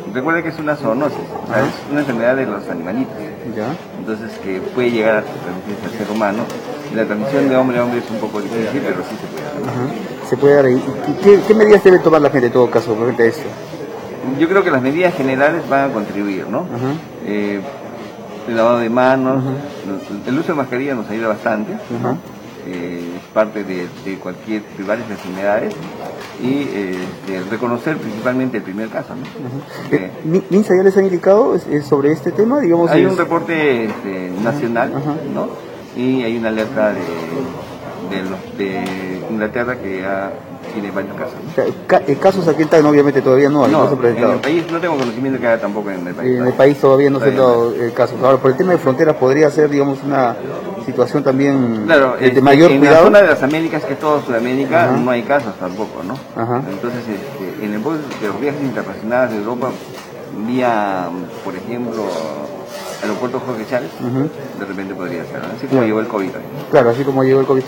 Recuerda que es una zoonosis, o sea, es una enfermedad de los animalitos. ¿Ya? Entonces, que puede llegar a transmitirse al ser humano. Y la transmisión de hombre a hombre es un poco difícil, pero sí se puede dar, ¿no? Se puede dar ahí. ¿Qué medidas debe tomar la gente en todo caso frente a esto? Yo creo que las medidas generales van a contribuir, ¿no? El lavado de manos, el uso de mascarilla nos ayuda bastante, ¿no? Es parte de varias enfermedades, y reconocer principalmente el primer caso, ¿no? ¿MINSA ya les ha indicado sobre este tema? Digamos, hay un reporte nacional, ¿no? Y hay una alerta de Inglaterra que ya tiene varios casos, ¿no? Casos aquí en Tacna obviamente todavía no hay. No, se ha presentado. en el país no tengo conocimiento que haya tampoco en el país. En el país todavía no se han dado casos. Ahora, por el tema de fronteras podría ser, digamos, una situación también de mayor en cuidado. En la zona de las Américas, que es toda Sudamérica, no hay casos tampoco, ¿no? Entonces, en el de los viajes internacionales de Europa, vía, por ejemplo, aeropuerto Jorge Chávez, de repente podría ser, ¿no? Así como llegó el COVID. Claro, así como llegó el COVID.